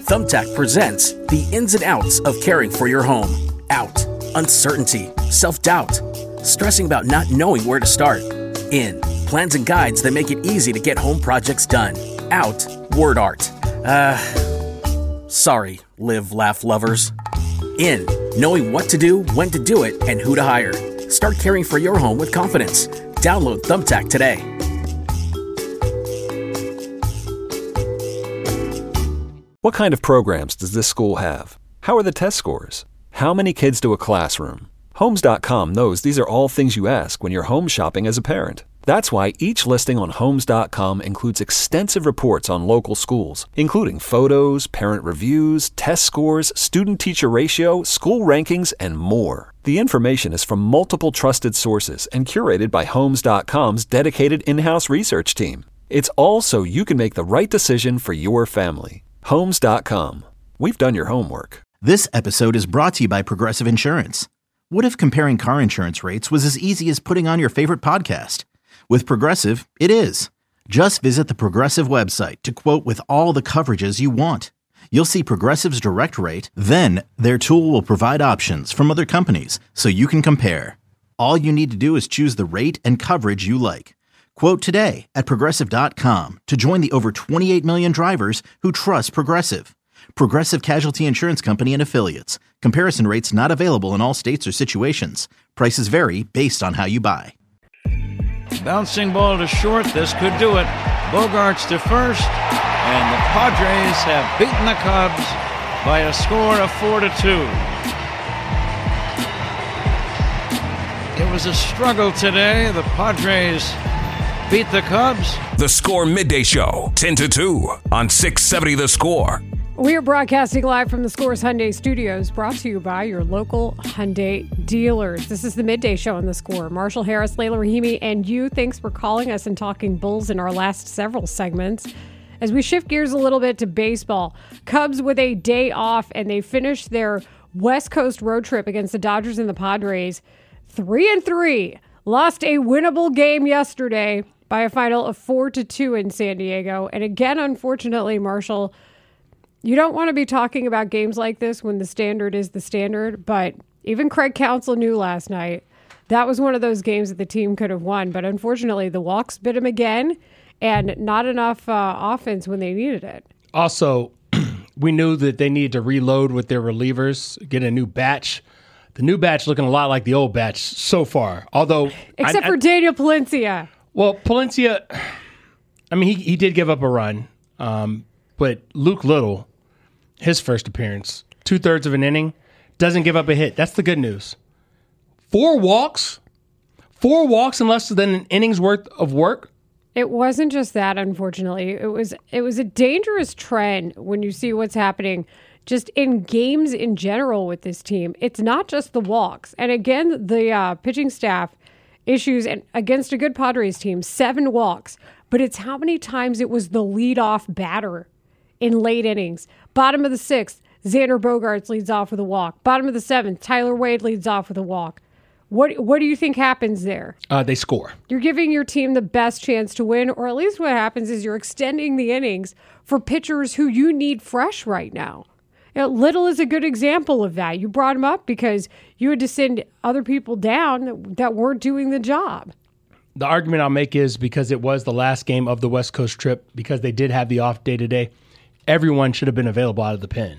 Thumbtack presents the ins and outs of caring for your home. Out, uncertainty, self-doubt, stressing about not knowing where to start. In, plans and guides that make it easy to get home projects done. Out, word art. Sorry, live, laugh lovers. In, knowing what to do, when to do it, and who to hire. Start caring for your home with confidence. Download Thumbtack today. What kind of programs does this school have? How are the test scores? How many kids to a classroom? Homes.com knows these are all things you ask when you're home shopping as a parent. That's why each listing on Homes.com includes extensive reports on local schools, including photos, parent reviews, test scores, student-teacher ratio, school rankings, and more. The information is from multiple trusted sources and curated by Homes.com's dedicated in-house research team. It's all so you can make the right decision for your family. Homes.com. We've done your homework. This episode is brought to you by Progressive Insurance. What if comparing car insurance rates was as easy as putting on your favorite podcast? With Progressive, it is. Just visit the Progressive website to quote with all the coverages you want. You'll see Progressive's direct rate, then their tool will provide options from other companies so you can compare. All you need to do is choose the rate and coverage you like. Quote today at Progressive.com to join the over 28 million drivers who trust Progressive. Progressive Casualty Insurance Company and Affiliates. Comparison rates not available in all states or situations. Prices vary based on how you buy. Bouncing ball to short. This could do it. Bogarts to first. And the Padres have beaten the Cubs by a score of 4-2. It was a struggle today. The Padres beat the Cubs. The Score Midday Show, 10-2 on 670 The Score. We are broadcasting live from the Scores Hyundai Studios, brought to you by your local Hyundai dealers. This is the Midday Show on the Score. Marshall Harris, Layla Rahimi, and you. Thanks for calling us and talking Bulls in our last several segments. As we shift gears a little bit to baseball, Cubs with a day off, and they finished their West Coast road trip against the Dodgers and the Padres 3-3. Lost a winnable game yesterday by a final of 4-2 in San Diego. And again, unfortunately, Marshall, you don't want to be talking about games like this when the standard is the standard, but even Craig Counsell knew last night that was one of those games that the team could have won. But unfortunately, the walks bit him again, and not enough offense when they needed it. Also, we knew that they needed to reload with their relievers, get a new batch. The new batch looking a lot like the old batch so far, although... Except for Daniel Palencia. Well, Palencia, I mean, he did give up a run, but Luke Little, his first appearance, 2/3 of an inning, doesn't give up a hit. That's the good news. 4 walks in less than an inning's worth of work. It wasn't just that, unfortunately. It was a dangerous trend when you see what's happening just in games in general with this team. It's not just the walks. And again, the pitching staff issues and against a good Padres team, 7 walks. But it's how many times it was the leadoff batter in late innings. Bottom of the 6th, Xander Bogaerts leads off with a walk. Bottom of the 7th, Tyler Wade leads off with a walk. What do you think happens there? They score. You're giving your team the best chance to win, or at least what happens is you're extending the innings for pitchers who you need fresh right now. Little is a good example of that. You brought him up because you had to send other people down that weren't doing the job. The argument I'll make is because it was the last game of the West Coast trip, because they did have the off day today, everyone should have been available out of the pen.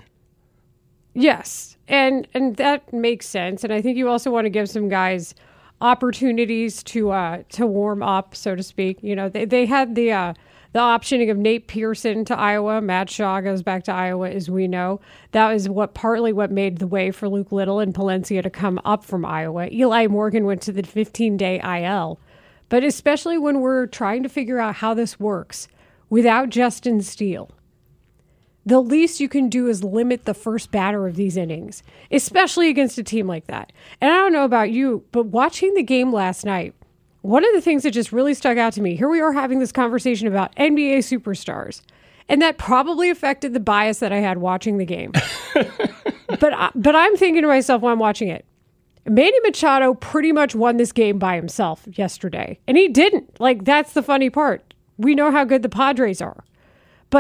Yes, and that makes sense. And I think you also want to give some guys opportunities to warm up, so to speak. You know, they had the optioning of Nate Pearson to Iowa. Matt Shaw goes back to Iowa, as we know. That was partly what made the way for Luke Little and Palencia to come up from Iowa. Eli Morgan went to the 15-day IL. But especially when we're trying to figure out how this works without Justin Steele, the least you can do is limit the first batter of these innings, especially against a team like that. And I don't know about you, but watching the game last night, one of the things that just really stuck out to me, here we are having this conversation about NBA superstars, and that probably affected the bias that I had watching the game. But I'm thinking to myself while I'm watching it, Manny Machado pretty much won this game by himself yesterday, and he didn't. Like, that's the funny part. We know how good the Padres are. But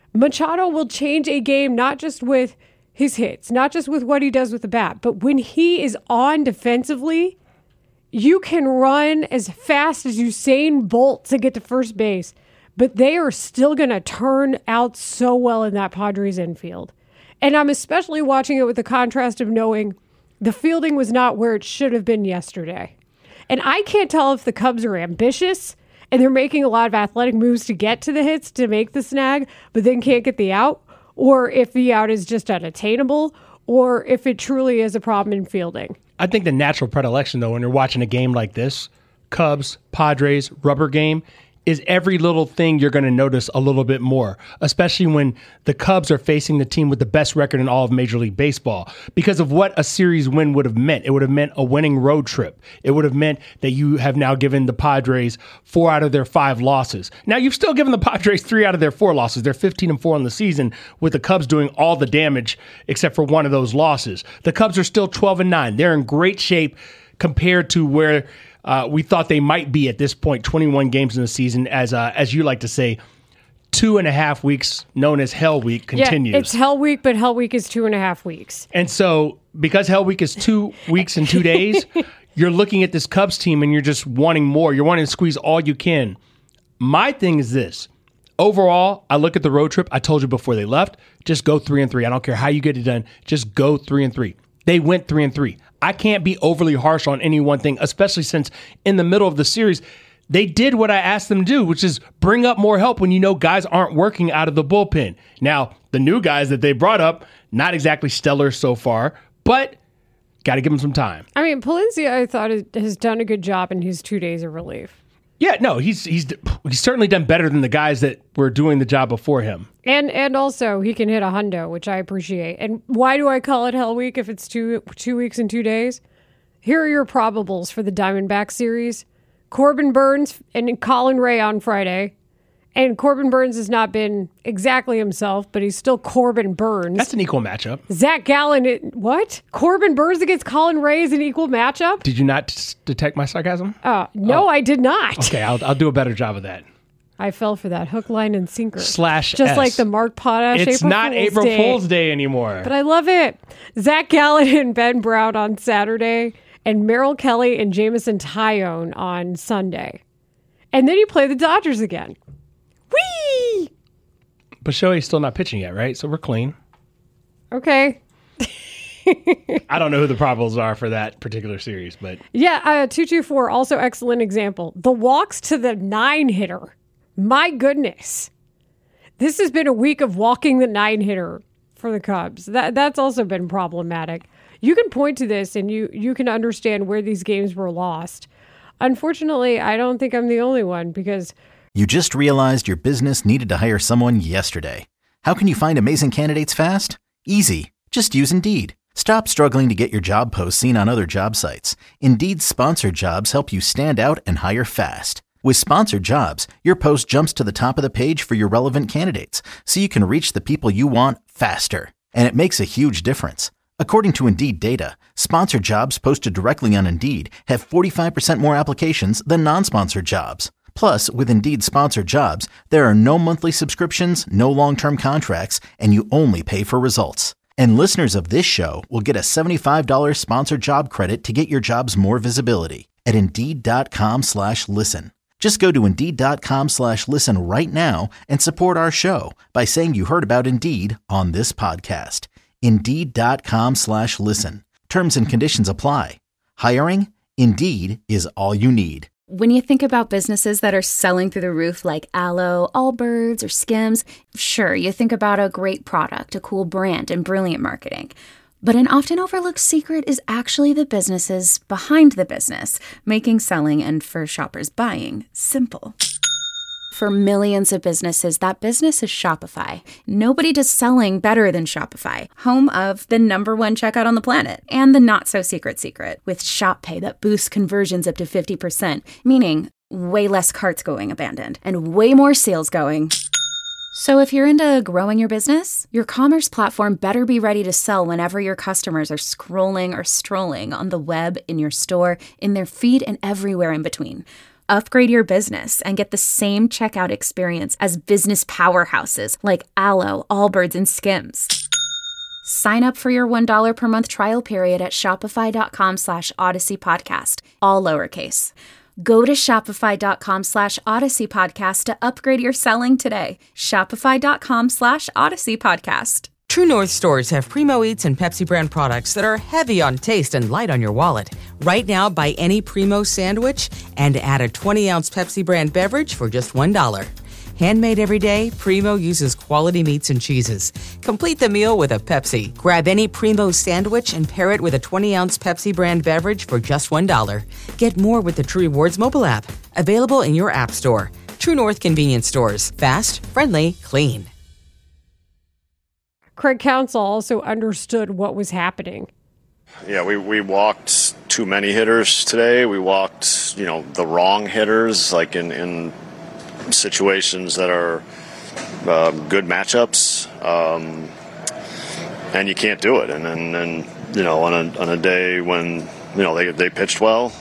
Machado will change a game not just with his hits, not just with what he does with the bat, but when he is on defensively, you can run as fast as Usain Bolt to get to first base, but they are still going to turn out so well in that Padres infield. And I'm especially watching it with the contrast of knowing the fielding was not where it should have been yesterday. And I can't tell if the Cubs are ambitious and they're making a lot of athletic moves to get to the hits to make the snag, but then can't get the out, or if the out is just unattainable, or if it truly is a problem in fielding. I think the natural predilection, though, when you're watching a game like this, Cubs, Padres, rubber game, is every little thing you're going to notice a little bit more, especially when the Cubs are facing the team with the best record in all of Major League Baseball, because of what a series win would have meant. It would have meant a winning road trip. It would have meant that you have now given the Padres 4 out of their 5 losses. Now, you've still given the Padres 3 out of their 4 losses. They're 15-4 on the season, with the Cubs doing all the damage except for one of those losses. The Cubs are still 12-9. They're in great shape compared to where we thought they might be at this point, 21 games in the season, as you like to say, 2.5 weeks, known as Hell Week, continues. Yeah, it's Hell Week, but Hell Week is 2.5 weeks. And so, because Hell Week is 2 weeks and 2 days, you're looking at this Cubs team and you're just wanting more. You're wanting to squeeze all you can. My thing is this. Overall, I look at the road trip. I told you before they left, just go 3-3. I don't care how you get it done. Just go 3-3. They went 3-3. I can't be overly harsh on any one thing, especially since in the middle of the series, they did what I asked them to do, which is bring up more help when you know guys aren't working out of the bullpen. Now, the new guys that they brought up, not exactly stellar so far, but got to give them some time. I mean, Palencia, I thought, has done a good job in his 2 days of relief. Yeah, no, he's certainly done better than the guys that were doing the job before him. And also, he can hit a hundo, which I appreciate. And why do I call it Hell Week if it's 2 weeks and 2 days? Here are your probables for the Diamondback series. Corbin Burns and Colin Ray on Friday. And Corbin Burns has not been exactly himself, but he's still Corbin Burns. That's an equal matchup. Zach Gallen, what? Corbin Burns against Colin Ray is an equal matchup? Did you not detect my sarcasm? No, I did not. Okay, I'll do a better job of that. I fell for that hook, line, and sinker. /S. Just like the Mark Potash It's not April Fool's Day anymore. But I love it. Zach Gallen and Ben Brown on Saturday, and Merrill Kelly and Jameson Taillon on Sunday. And then you play the Dodgers again. Whee! But Shohei's still not pitching yet, right? So we're clean. Okay. I don't know who the probables are for that particular series, but... Yeah, 224, also excellent example. The walks to the 9-hitter. My goodness. This has been a week of walking the 9-hitter for the Cubs. That's also been problematic. You can point to this and you can understand where these games were lost. Unfortunately, I don't think I'm the only one because... You just realized your business needed to hire someone yesterday. How can you find amazing candidates fast? Easy. Just use Indeed. Stop struggling to get your job posts seen on other job sites. Indeed's sponsored jobs help you stand out and hire fast. With sponsored jobs, your post jumps to the top of the page for your relevant candidates, so you can reach the people you want faster. And it makes a huge difference. According to Indeed data, sponsored jobs posted directly on Indeed have 45% more applications than non-sponsored jobs. Plus, with Indeed sponsored jobs, there are no monthly subscriptions, no long-term contracts, and you only pay for results. And listeners of this show will get a $75 sponsored job credit to get your jobs more visibility at Indeed.com/listen. Just go to Indeed.com/listen right now and support our show by saying you heard about Indeed on this podcast. Indeed.com/listen. Terms and conditions apply. Hiring? Indeed is all you need. When you think about businesses that are selling through the roof like Aloe, Allbirds, or Skims, sure, you think about a great product, a cool brand, and brilliant marketing. But an often overlooked secret is actually the businesses behind the business, making selling and, for shoppers, buying simple. For millions of businesses, that business is Shopify. Nobody does selling better than Shopify, home of the #1 checkout on the planet and the not-so-secret secret with Shop Pay that boosts conversions up to 50%, meaning way less carts going abandoned and way more sales going. So if you're into growing your business, your commerce platform better be ready to sell whenever your customers are scrolling or strolling on the web, in your store, in their feed, and everywhere in between. Upgrade your business and get the same checkout experience as business powerhouses like Alo, Allbirds, and Skims. Sign up for your $1 per month trial period at shopify.com/Odyssey Podcast, all lowercase. Go to shopify.com/Odyssey Podcast to upgrade your selling today. Shopify.com/Odyssey Podcast. True North stores have Primo Eats and Pepsi brand products that are heavy on taste and light on your wallet. Right now, buy any Primo sandwich and add a 20-ounce Pepsi brand beverage for just $1. Handmade every day, Primo uses quality meats and cheeses. Complete the meal with a Pepsi. Grab any Primo sandwich and pair it with a 20-ounce Pepsi brand beverage for just $1. Get more with the True Rewards mobile app. Available in your app store. True North convenience stores. Fast, friendly, clean. Craig Counsell also understood what was happening. Yeah, we walked too many hitters today. We walked, the wrong hitters, like in situations that are good matchups, and you can't do it. And on a day when they pitched well,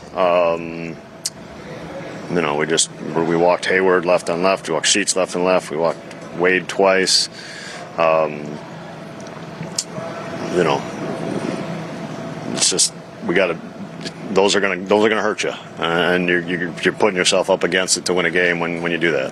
we walked Hayward left on left, we walked Sheets left and left, we walked Wade twice. It's just those are gonna hurt you, and you're putting yourself up against it to win a game when you do that.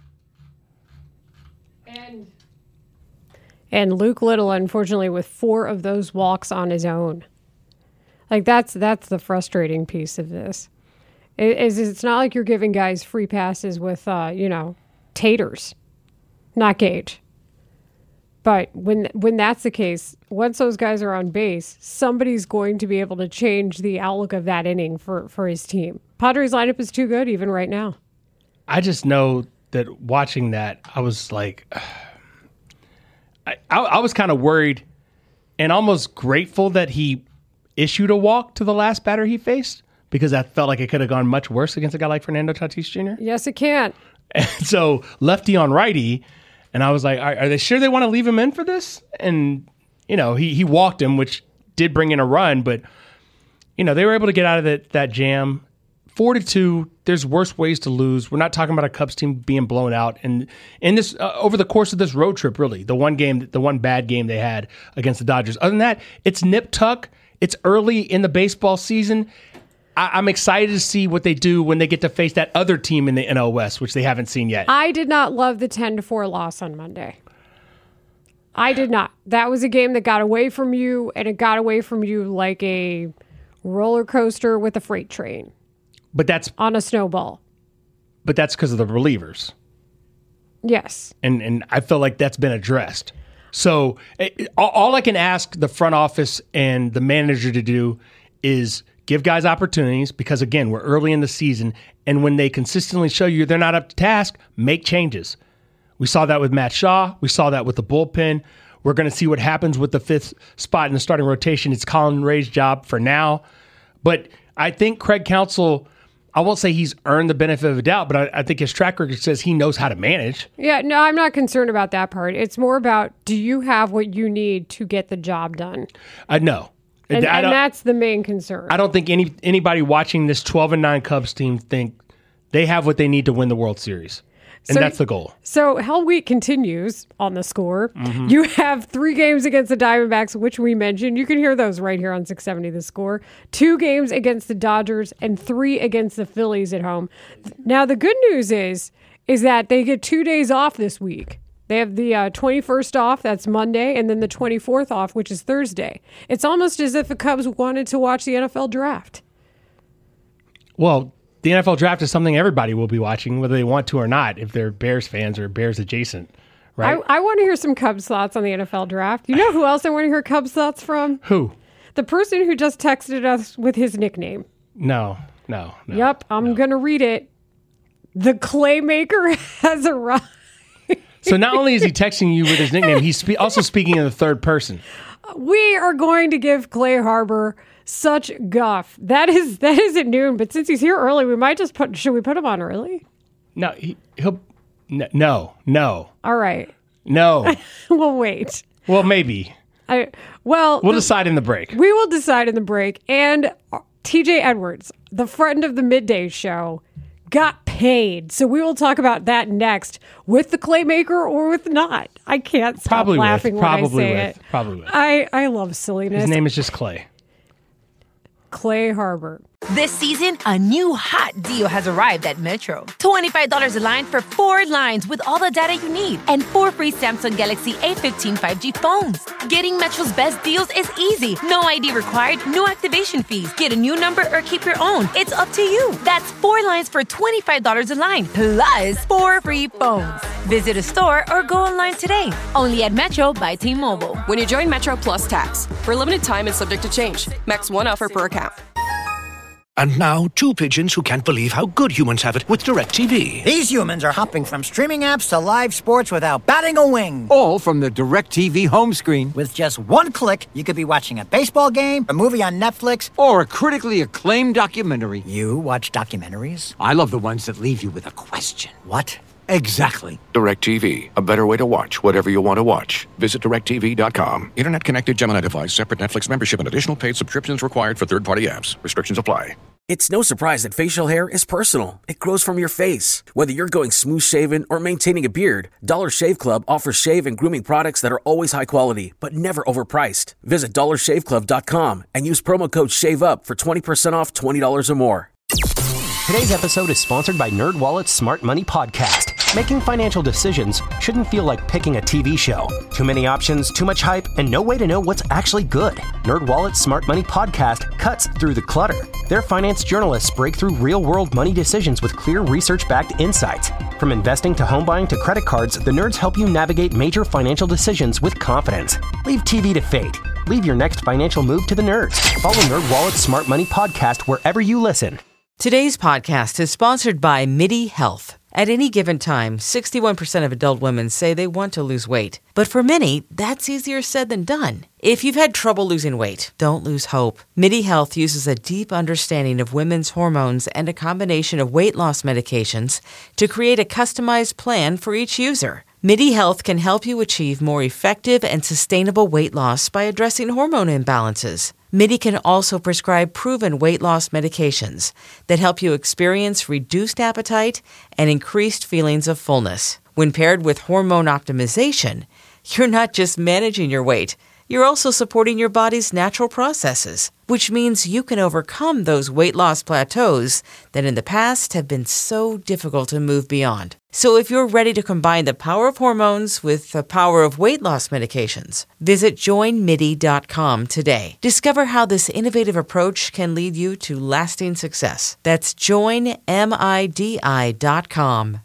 And Luke Little, unfortunately, with 4 of those walks on his own. Like that's the frustrating piece of this. It's not like you're giving guys free passes with taters, not Gage. But when that's the case, once those guys are on base, somebody's going to be able to change the outlook of that inning for his team. Padres lineup is too good even right now. I just know that watching that, I was like, I was kind of worried and almost grateful that he issued a walk to the last batter he faced, because I felt like it could have gone much worse against a guy like Fernando Tatis Jr. Yes, it can. And so lefty on righty. And I was like, are they sure they want to leave him in for this? And, he walked him, which did bring in a run. But, they were able to get out of that jam. 4-2, there's worse ways to lose. We're not talking about a Cubs team being blown out. And in this, over the course of this road trip, really, the one bad game they had against the Dodgers. Other than that, it's nip tuck. It's early in the baseball season. I'm excited to see what they do when they get to face that other team in the NL West, which they haven't seen yet. I did not love the 10-4 loss on Monday. I did not. That was a game that got away from you, and it got away from you like a roller coaster with a freight train. But that's on a snowball. But that's because of the relievers. Yes. And I feel like that's been addressed. So all I can ask the front office and the manager to do is give guys opportunities, because, again, we're early in the season, and when they consistently show you they're not up to task, make changes. We saw that with Matt Shaw. We saw that with the bullpen. We're going to see what happens with the 5th spot in the starting rotation. It's Colin Ray's job for now. But I think Craig Counsell, I won't say he's earned the benefit of the doubt, but I think his track record says he knows how to manage. Yeah, no, I'm not concerned about that part. It's more about, do you have what you need to get the job done? No. And that's the main concern. I don't think anybody watching this 12-9 Cubs team think they have what they need to win the World Series. And that's the goal. So Hell Week continues on the Score. Mm-hmm. You have 3 games against the Diamondbacks, which we mentioned. You can hear those right here on 670 The Score. 2 games against the Dodgers and 3 against the Phillies at home. Now, the good news is that they get 2 days off this week. They have the 21st off, that's Monday, and then the 24th off, which is Thursday. It's almost as if the Cubs wanted to watch the NFL draft. Well, the NFL draft is something everybody will be watching, whether they want to or not, if they're Bears fans or Bears adjacent, right? I want to hear some Cubs thoughts on the NFL draft. You know who else I want to hear Cubs thoughts from? Who? The person who just texted us with his nickname. No. Yep, I'm going to read it. The Claymaker has arrived. So not only is he texting you with his nickname, he's also speaking in the third person. We are going to give Clay Harbor such guff. That is at noon, but since he's here early, we might just should we put him on early? No, no. All right. No. We'll wait. Well, maybe. We'll decide in the break. We will decide in the break. And TJ Edwards, the friend of the midday show, got paid. So we will talk about that next with the Claymaker or with not. I can't stop laughing when I say it. Probably with. I love silliness. His name is just Clay. Clay Harbor. This season, a new hot deal has arrived at Metro. $25 a line for 4 lines with all the data you need and 4 free Samsung Galaxy A15 5G phones. Getting Metro's best deals is easy. No ID required, no activation fees. Get a new number or keep your own. It's up to you. That's 4 lines for $25 a line, plus 4 free phones. Visit a store or go online today. Only at Metro by T-Mobile. When you join Metro Plus Tax, for a limited time and subject to change. Max 1 offer per account. And now, 2 pigeons who can't believe how good humans have it with DirecTV. These humans are hopping from streaming apps to live sports without batting a wing. All from the DirecTV home screen. With just 1 click, you could be watching a baseball game, a movie on Netflix, or a critically acclaimed documentary. You watch documentaries? I love the ones that leave you with a question. What? Exactly. DirecTV, a better way to watch whatever you want to watch. Visit DirecTV.com. Internet connected Gemini device, separate Netflix membership, and additional paid subscriptions required for third-party apps. Restrictions apply. It's no surprise that facial hair is personal. It grows from your face. Whether you're going smooth shaven or maintaining a beard, Dollar Shave Club offers shave and grooming products that are always high quality, but never overpriced. Visit DollarShaveClub.com and use promo code SHAVEUP for 20% off $20 or more. Today's episode is sponsored by NerdWallet's Smart Money Podcast. Making financial decisions shouldn't feel like picking a TV show. Too many options, too much hype, and no way to know what's actually good. NerdWallet's Smart Money Podcast cuts through the clutter. Their finance journalists break through real-world money decisions with clear research-backed insights. From investing to home buying to credit cards, the nerds help you navigate major financial decisions with confidence. Leave TV to fate. Leave your next financial move to the nerds. Follow NerdWallet's Smart Money Podcast wherever you listen. Today's podcast is sponsored by MIDI Health. At any given time, 61% of adult women say they want to lose weight. But for many, that's easier said than done. If you've had trouble losing weight, don't lose hope. MIDI Health uses a deep understanding of women's hormones and a combination of weight loss medications to create a customized plan for each user. MIDI Health can help you achieve more effective and sustainable weight loss by addressing hormone imbalances. MIDI can also prescribe proven weight loss medications that help you experience reduced appetite and increased feelings of fullness. When paired with hormone optimization, you're not just managing your weight, you're also supporting your body's natural processes, which means you can overcome those weight loss plateaus that in the past have been so difficult to move beyond. So if you're ready to combine the power of hormones with the power of weight loss medications, visit joinmidi.com today. Discover how this innovative approach can lead you to lasting success. That's joinmidi.com.